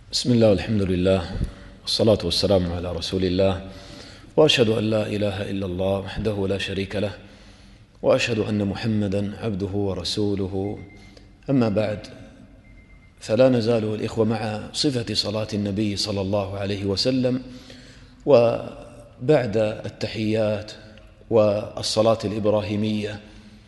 بسم الله والحمد لله والصلاة والسلام على رسول الله، وأشهد أن لا إله إلا الله وحده لا شريك له، وأشهد أن محمدا عبده ورسوله. أما بعد، فلا نزال الإخوة مع صفة صلاة النبي صلى الله عليه وسلم. وبعد التحيات والصلاة الإبراهيمية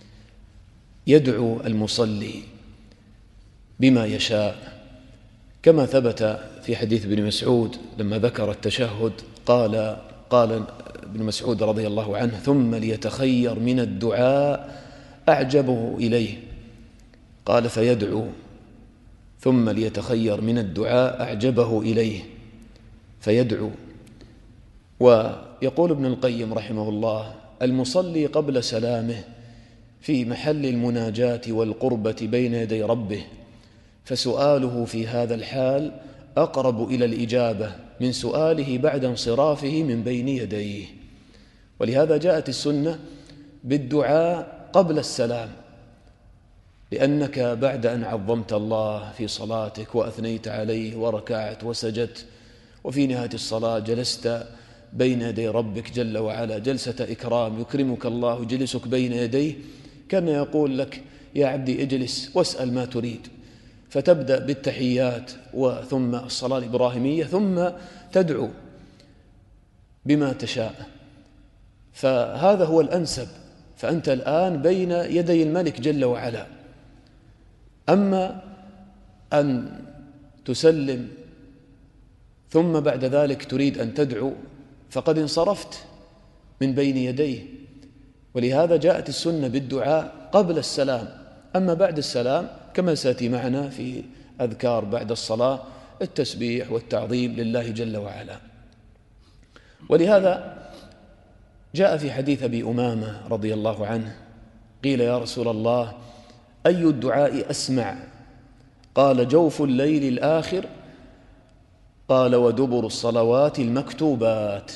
يدعو المصلي بما يشاء، كما ثبت في حديث ابن مسعود لما ذكر التشهد قال ابن مسعود رضي الله عنه: ثم ليتخير من الدعاء أعجبه إليه. قال فيدعو ثم ليتخير من الدعاء أعجبه إليه فيدعو. ويقول ابن القيم رحمه الله: المصلي قبل سلامه في محل المناجاة والقربة بين يدي ربه، فسؤاله في هذا الحال أقرب إلى الإجابة من سؤاله بعد انصرافه من بين يديه. ولهذا جاءت السنة بالدعاء قبل السلام، لأنك بعد أن عظمت الله في صلاتك وأثنيت عليه وركعت وسجدت، وفي نهاية الصلاة جلست بين يدي ربك جل وعلا جلسة إكرام يكرمك الله جلسك بين يديه، كان يقول لك: يا عبدي اجلس واسأل ما تريد. فتبدأ بالتحيات وثم الصلاة الإبراهيمية ثم تدعو بما تشاء، فهذا هو الأنسب. فأنت الآن بين يدي الملك جل وعلا. أما أن تسلم ثم بعد ذلك تريد أن تدعو فقد انصرفت من بين يديه. ولهذا جاءت السنة بالدعاء قبل السلام. أما بعد السلام كما سيأتي معنا في أذكار بعد الصلاة التسبيح والتعظيم لله جل وعلا. ولهذا جاء في حديث أبي أمامة رضي الله عنه قيل: يا رسول الله، أي الدعاء أسمع؟ قال: جوف الليل الآخر. قال: ودبر الصلوات المكتوبات.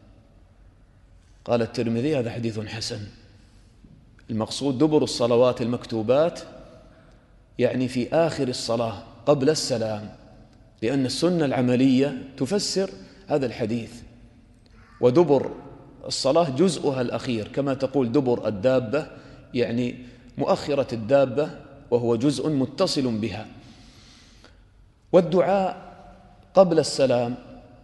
قال الترمذي: هذا حديث حسن. المقصود دبر الصلوات المكتوبات، يعني في آخر الصلاة قبل السلام، لأن السنة العملية تفسر هذا الحديث. ودبر الصلاة جزءها الأخير، كما تقول دبر الدابة، يعني مؤخرة الدابة، وهو جزء متصل بها. والدعاء قبل السلام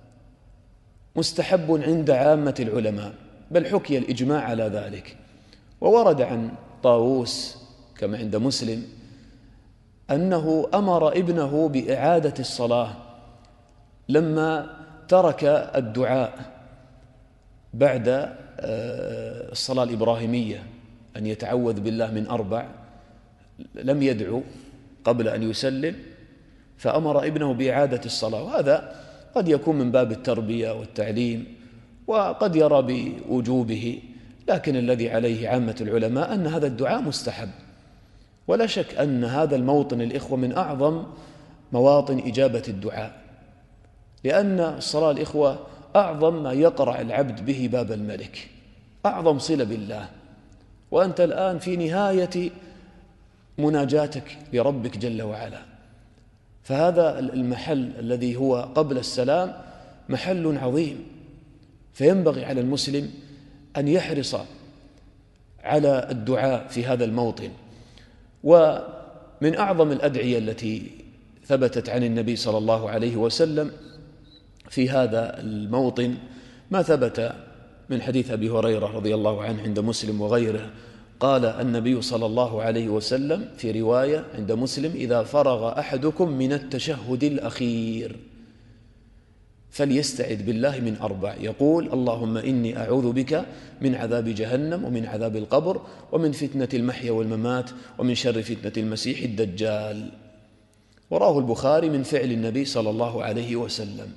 مستحب عند عامة العلماء، بل حكي الإجماع على ذلك. وورد عن طاووس كما عند مسلم أنه أمر ابنه بإعادة الصلاة لما ترك الدعاء بعد الصلاة الإبراهيمية، أن يتعوذ بالله من 4، لم يدعو قبل أن يسلم، فأمر ابنه بإعادة الصلاة. وهذا قد يكون من باب التربية والتعليم، وقد يرى بوجوبه، لكن الذي عليه عامة العلماء أن هذا الدعاء مستحب. ولا شك أن هذا الموطن الإخوة من أعظم مواطن إجابة الدعاء، لأن الصلاة الإخوة أعظم ما يقرع العبد به باب الملك، أعظم صلة بالله. وأنت الآن في نهاية مناجاتك لربك جل وعلا، فهذا المحل الذي هو قبل السلام محل عظيم. فينبغي على المسلم أن يحرص على الدعاء في هذا الموطن. ومن أعظم الأدعية التي ثبتت عن النبي صلى الله عليه وسلم في هذا الموطن ما ثبت من حديث أبي هريرة رضي الله عنه عند مسلم وغيره. قال النبي صلى الله عليه وسلم في رواية عند مسلم: إذا فرغ أحدكم من التشهد الأخير فليستعذ بالله من 4، يقول: اللهم إني أعوذ بك من عذاب جهنم ومن عذاب القبر ومن فتنة المحيا والممات ومن شر فتنة المسيح الدجال. وراه البخاري من فعل النبي صلى الله عليه وسلم.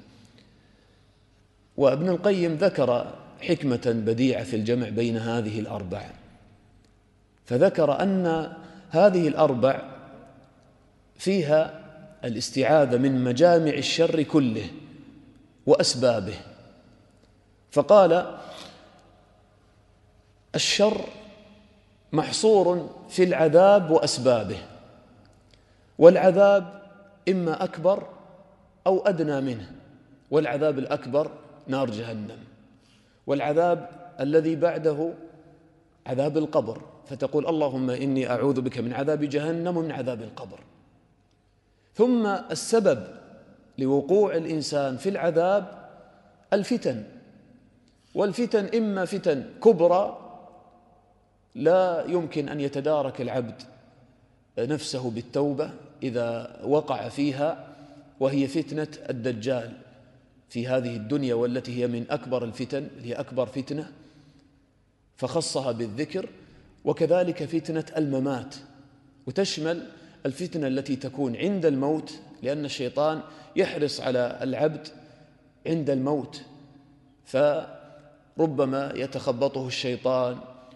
وابن القيم ذكر حكمة بديعة في الجمع بين هذه ال4، فذكر أن هذه ال4 فيها الاستعاذة من مجامع الشر كله وأسبابه. فقال: الشر محصور في العذاب وأسبابه، والعذاب إما أكبر أو أدنى منه، والعذاب الأكبر نار جهنم، والعذاب الذي بعده عذاب القبر، فتقول اللهم إني أعوذ بك من عذاب جهنم ومن عذاب القبر. ثم السبب لوقوع الإنسان في العذاب الفتن، والفتن إما فتن كبرى لا يمكن أن يتدارك العبد نفسه بالتوبة إذا وقع فيها، وهي فتنة الدجال في هذه الدنيا، والتي هي من أكبر الفتن، هي أكبر فتنة فخصها بالذكر. وكذلك فتنة الممات، وتشمل الفتنة التي تكون عند الموت، لأن الشيطان يحرص على العبد عند الموت، فربما يتخبطه الشيطان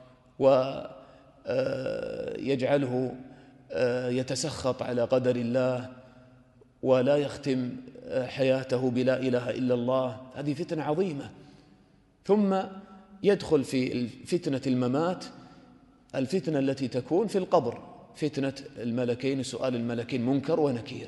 ويجعله يتسخط على قدر الله ولا يختم حياته بلا إله إلا الله. هذه فتنة عظيمة. ثم يدخل في فتنة الممات الفتنة التي تكون في القبر، فتنة الملكين، سؤال الملكين منكر ونكير.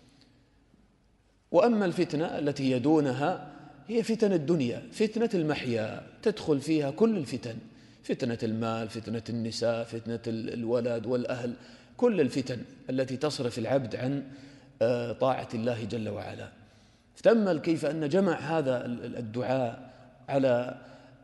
وأما الفتنة التي هي دونها هي فتن الدنيا، فتنة المحيا، تدخل فيها كل الفتن، فتنة المال، فتنة النساء، فتنة الولد والأهل، كل الفتن التي تصرف العبد عن طاعة الله جل وعلا. فتأمل كيف أن جمع هذا الدعاء على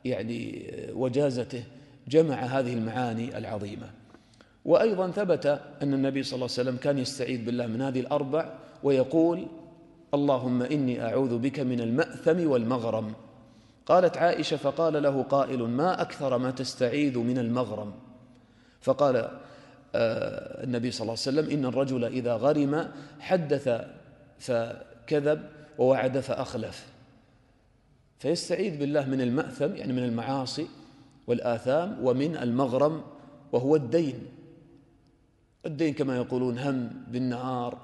وجازته، جمع هذه المعاني العظيمة. وأيضا ثبت أن النبي صلى الله عليه وسلم كان يستعيذ بالله من هذه الأربع ويقول اللهم إني أعوذ بك من المأثم والمغرم. قالت عائشة فقال له قائل ما أكثر ما تستعيذ من المغرم؟ فقال النبي صلى الله عليه وسلم إن الرجل إذا غرم حدث فكذب ووعد فأخلف. فيستعيذ بالله من المأثم من المعاصي والآثام، ومن المغرم وهو الدين كما يقولون هم بالنهار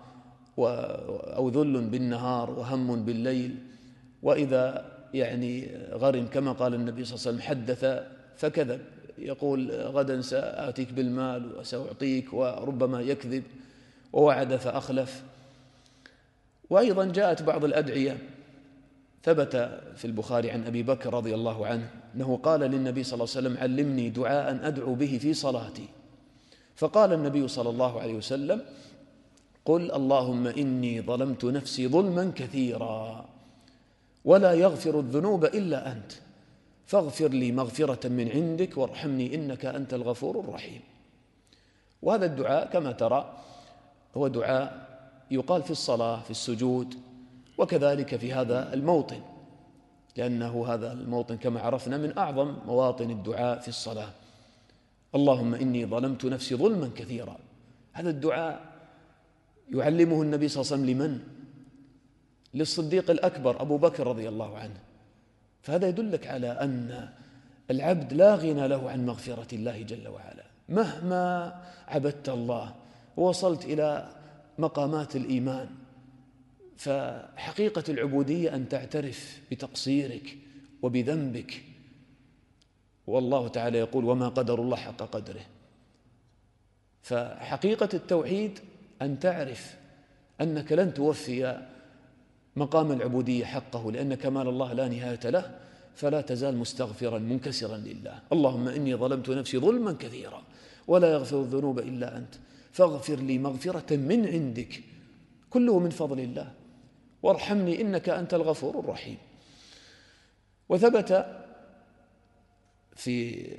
أو ذل بالنهار وهم بالليل. وإذا غرم كما قال النبي صلى الله عليه وسلم حدث فكذب، يقول غدا سآتيك بالمال وسأعطيك، وربما يكذب، ووعد فأخلف. وأيضا جاءت بعض الأدعية، ثبت في البخاري عن أبي بكر رضي الله عنه أنه قال للنبي صلى الله عليه وسلم علمني دعاء أدعو به في صلاتي. فقال النبي صلى الله عليه وسلم قل اللهم إني ظلمت نفسي ظلما كثيرا ولا يغفر الذنوب إلا أنت فاغفر لي مغفرة من عندك وارحمني إنك أنت الغفور الرحيم. وهذا الدعاء كما ترى هو دعاء يقال في الصلاة في السجود، وكذلك في هذا الموطن، لأنه هذا الموطن كما عرفنا من أعظم مواطن الدعاء في الصلاة. اللهم إني ظلمت نفسي ظلما كثيرا، هذا الدعاء يعلمه النبي صلى الله عليه وسلم لمن؟ للصديق الأكبر أبو بكر رضي الله عنه. فهذا يدلك على أن العبد لا غنى له عن مغفرة الله جل وعلا، مهما عبدت الله ووصلت إلى مقامات الإيمان. فحقيقة العبودية أن تعترف بتقصيرك وبذنبك، والله تعالى يقول وما قدر الله حق قدره. فحقيقة التوحيد أن تعرف أنك لن توفي مقام العبودية حقه، لأن كمال الله لا نهاية له، فلا تزال مستغفرا منكسرا لله. اللهم إني ظلمت نفسي ظلما كثيرا ولا يغفر الذنوب إلا أنت فاغفر لي مغفرة من عندك كله من فضل الله وارحمني إنك أنت الغفور الرحيم. وثبت في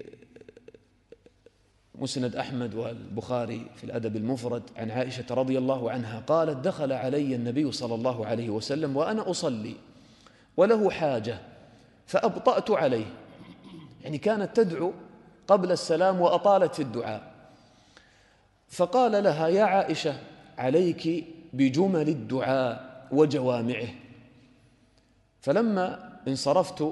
مسند أحمد والبخاري في الأدب المفرد عن عائشة رضي الله عنها قالت دخل علي النبي صلى الله عليه وسلم وأنا أصلي وله حاجة فأبطأت عليه، كانت تدعو قبل السلام وأطالت في الدعاء. فقال لها يا عائشة عليك بجمل الدعاء وجوامعه. فلما انصرفت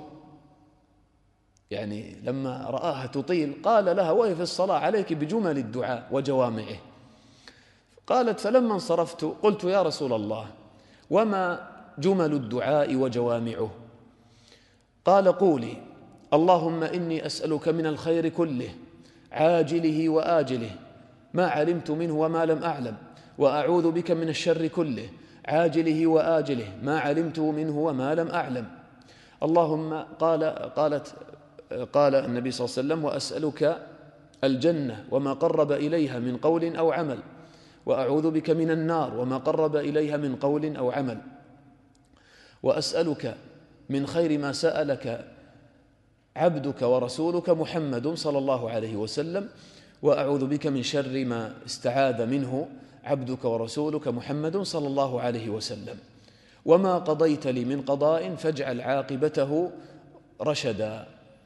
لما رآها تطيل قال لها وهي في الصلاة عليك بجمل الدعاء وجوامعه. قالت فلما انصرفت قلت يا رسول الله وما جمل الدعاء وجوامعه؟ قال قولي اللهم إني أسألك من الخير كله عاجله وآجله ما علمت منه وما لم أعلم، وأعوذ بك من الشر كله عاجله وآجله ما علمته منه وما لم أعلم. اللهم قال النبي صلى الله عليه وسلم: وأسألك الجنة وما قرب إليها من قول أو عمل، وأعوذ بك من النار وما قرب إليها من قول أو عمل، وأسألك من خير ما سألك عبدك ورسولك محمد صلى الله عليه وسلم، وأعوذ بك من شر ما استعاذ منه عبدك ورسولك محمد صلى الله عليه وسلم، وما قضيت لي من قضاء فاجعل عاقبته رشدا.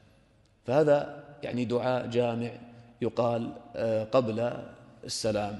فهذا يعني دعاء جامع يقال قبل السلام.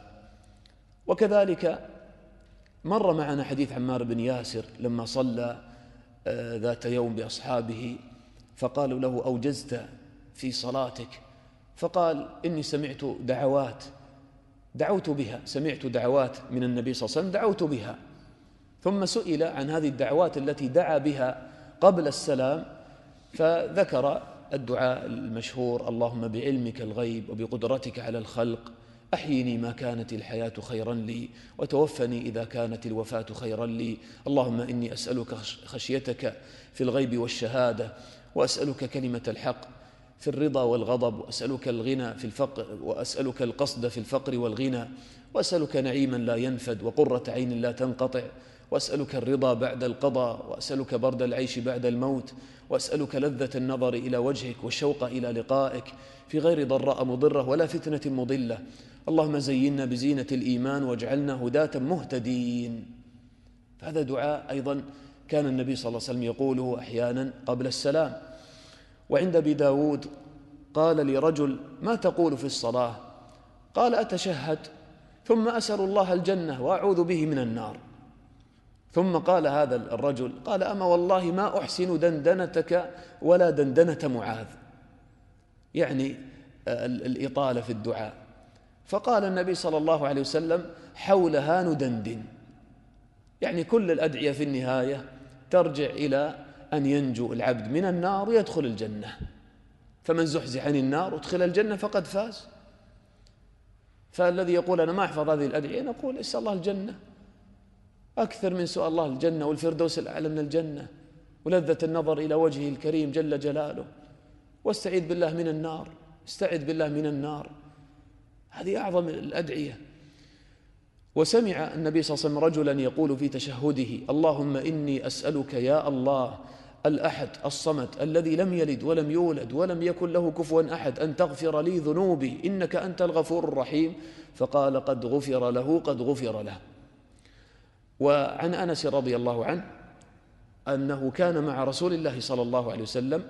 وكذلك مر معنا حديث عمار بن ياسر لما صلى ذات يوم بأصحابه فقالوا له: أوجزت في صلاتك؟ فقال: إني سمعت دعوات دعوت بها، سمعت دعوات من النبي صلى الله عليه وسلم دعوت بها. ثم سئل عن هذه الدعوات التي دعا بها قبل السلام، فذكر الدعاء المشهور: اللهم بعلمك الغيب وبقدرتك على الخلق أحيني ما كانت الحياة خيرا لي، وتوفني إذا كانت الوفاة خيرا لي، اللهم إني أسألك خشيتك في الغيب والشهادة، وأسألك كلمة الحق في الرضا والغضب، وأسألك الغنى في الفقر، وأسألك القصد في الفقر والغنى، وأسألك نعيما لا ينفد وقرة عين لا تنقطع، وأسألك الرضا بعد القضاء، وأسألك برد العيش بعد الموت، وأسألك لذة النظر إلى وجهك والشوق إلى لقائك في غير ضراء مضرة ولا فتنة مضلة. اللهم زينا بزينة الإيمان واجعلنا هداة مهتدين. هذا دعاء أيضا كان النبي صلى الله عليه وسلم يقوله أحيانا قبل السلام. وعند أبي داود قال لرجل: ما تقول في الصلاة؟ قال: أتشهد ثم أسأل الله الجنة وأعوذ به من النار. ثم قال هذا الرجل: قال: أما والله ما أحسن دندنتك ولا دندنة معاذ، يعني الإطالة في الدعاء. فقال النبي صلى الله عليه وسلم: حولها ندندن، يعني كل الأدعية في النهاية ترجع إلى أن ينجو العبد من النار ويدخل الجنة، فمن زحزح عن النار وادخل الجنة فقد فاز. فالذي يقول أنا ما أحفظ هذه الأدعية نقول: اسأل الله الجنة، أكثر من سؤال الله الجنة والفردوس الأعلى من الجنة ولذة النظر إلى وجهه الكريم جل جلاله، واستعيذ بالله من النار، استعذ بالله من النار. هذه أعظم الأدعية. وسمع النبي صلى الله عليه وسلم رجلا يقول في تشهده: اللهم إني أسألك يا الله الأحد الصمد الذي لم يلد ولم يولد ولم يكن له كفوا أحد أن تغفر لي ذنوبي إنك أنت الغفور الرحيم. فقال: قد غفر له، قد غفر له. وعن أنس رضي الله عنه أنه كان مع رسول الله صلى الله عليه وسلم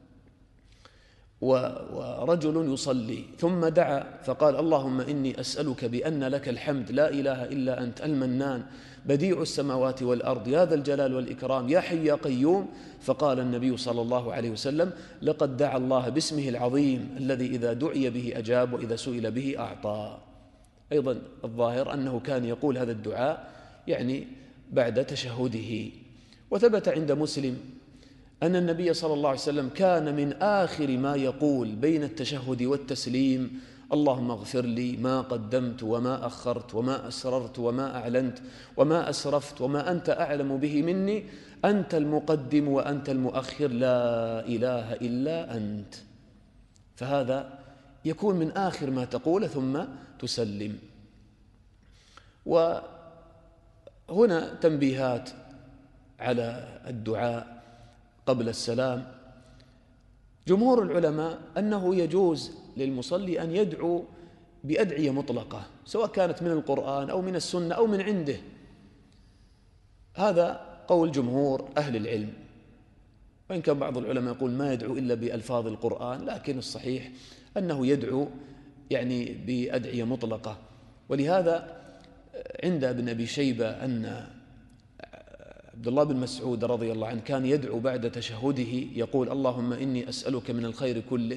ورجل يصلي ثم دعا فقال: اللهم إني أسألك بأن لك الحمد لا إله إلا أنت المنان بديع السماوات والأرض يا ذا الجلال والإكرام يا حي يا قيوم. فقال النبي صلى الله عليه وسلم: لقد دعا الله باسمه العظيم الذي إذا دعي به أجاب وإذا سئل به أعطى. أيضا الظاهر أنه كان يقول هذا الدعاء يعني بعد تشهده. وثبت عند مسلم أن النبي صلى الله عليه وسلم كان من آخر ما يقول بين التشهد والتسليم: اللهم اغفر لي ما قدمت وما أخرت وما أسررت وما أعلنت وما أسرفت وما أنت أعلم به مني، أنت المقدم وأنت المؤخر لا إله إلا أنت. فهذا يكون من آخر ما تقول ثم تسلم. وهنا تنبيهات على الدعاء قبل السلام. جمهور العلماء أنه يجوز للمصلي أن يدعو بأدعية مطلقة سواء كانت من القرآن أو من السنة أو من عنده. هذا قول جمهور أهل العلم، وإن كان بعض العلماء يقول ما يدعو إلا بألفاظ القرآن، لكن الصحيح أنه يدعو يعني بأدعية مطلقة. ولهذا عند ابن أبي شيبة أن عبد الله بن مسعود رضي الله عنه كان يدعو بعد تشهده يقول: اللهم إني أسألك من الخير كله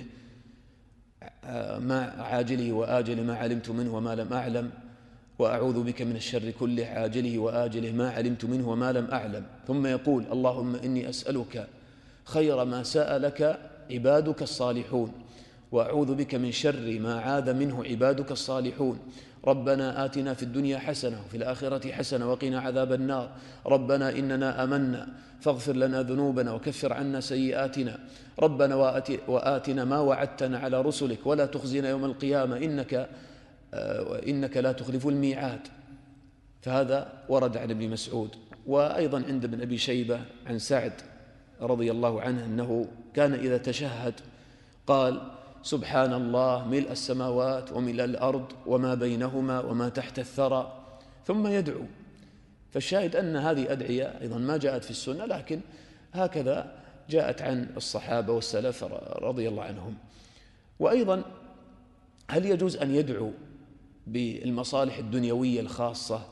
ما عاجله وآجله ما علمت منه وما لم أعلم، وأعوذ بك من الشر كله عاجله وآجله ما علمت منه وما لم أعلم. ثم يقول: اللهم إني أسألك خير ما سألك عبادك الصالحون، وأعوذ بك من شر ما عاذ منه عبادك الصالحون. ربنا آتنا في الدنيا حسنة وفي الآخرة حسنة وقنا عذاب النار. ربنا إننا آمنا فاغفر لنا ذنوبنا وكفر عنا سيئاتنا. ربنا وآتنا ما وعدتنا على رسلك ولا تخزنا يوم القيامة إنك لا تخلف الميعاد. فهذا ورد عن ابن مسعود. وأيضا عند ابن أبي شيبة عن سعد رضي الله عنه أنه كان إذا تشهد قال: سبحان الله ملء السماوات وملء الأرض وما بينهما وما تحت الثرى، ثم يدعو. فالشاهد أن هذه أدعية أيضا ما جاءت في السنة، لكن هكذا جاءت عن الصحابة والسلف رضي الله عنهم. وأيضا هل يجوز أن يدعو بالمصالح الدنيوية الخاصة؟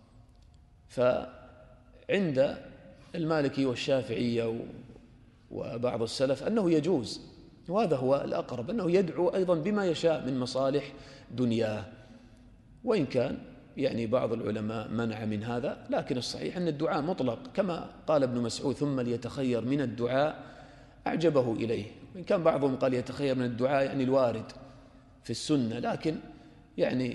فعند المالكي والشافعية وبعض السلف أنه يجوز، وهذا هو الأقرب، أنه يدعو أيضا بما يشاء من مصالح دنياه، وإن كان يعني بعض العلماء منع من هذا، لكن الصحيح أن الدعاء مطلق، كما قال ابن مسعود: ثم ليتخير من الدعاء أعجبه إليه. وإن كان بعضهم قال يتخير من الدعاء يعني الوارد في السنة، لكن يعني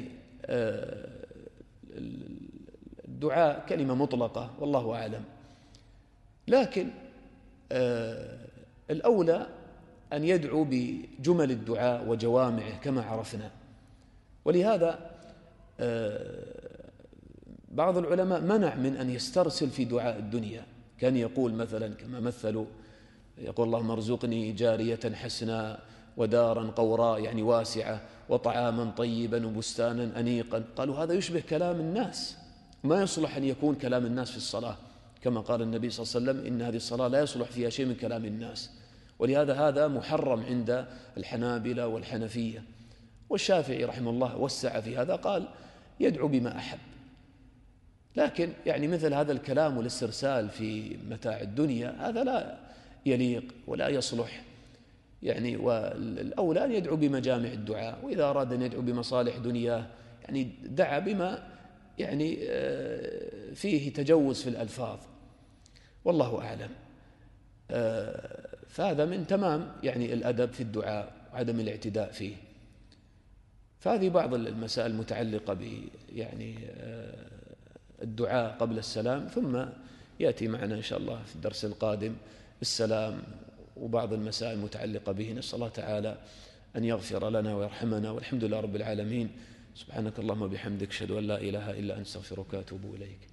الدعاء كلمة مطلقة والله أعلم. لكن الأولى أن يدعو بجمل الدعاء وجوامعه كما عرفنا. ولهذا بعض العلماء منع من أن يسترسل في دعاء الدنيا، كان يقول مثلا كما مثلوا، يقول: اللهم ارزقني جارية حسناء ودارا قوراء يعني واسعة وطعاما طيبا وبستانا أنيقا. قالوا هذا يشبه كلام الناس، ما يصلح أن يكون كلام الناس في الصلاة، كما قال النبي صلى الله عليه وسلم: إن هذه الصلاة لا يصلح فيها شيء من كلام الناس. ولهذا هذا محرم عند الحنابلة والحنفية. والشافعي رحمه الله وسع في هذا، قال يدعو بما أحب. لكن يعني مثل هذا الكلام والاسترسال في متاع الدنيا هذا لا يليق ولا يصلح، يعني والأولى أن يدعو بمجامع الدعاء، وإذا أراد أن يدعو بمصالح دنياه يعني دعا بما يعني فيه تجوز في الألفاظ، والله أعلم. فهذا من تمام يعني الأدب في الدعاء وعدم الاعتداء فيه. فهذه بعض المسائل المتعلقة ب يعني الدعاء قبل السلام، ثم يأتي معنا إن شاء الله في الدرس القادم السلام وبعض المسائل المتعلقة به. نسأل الله تعالى أن يغفر لنا ويرحمنا، والحمد لله رب العالمين. سبحانك اللهم وبحمدك، أشهد أن لا إله إلا أنت، أستغفرك وأتوب إليك.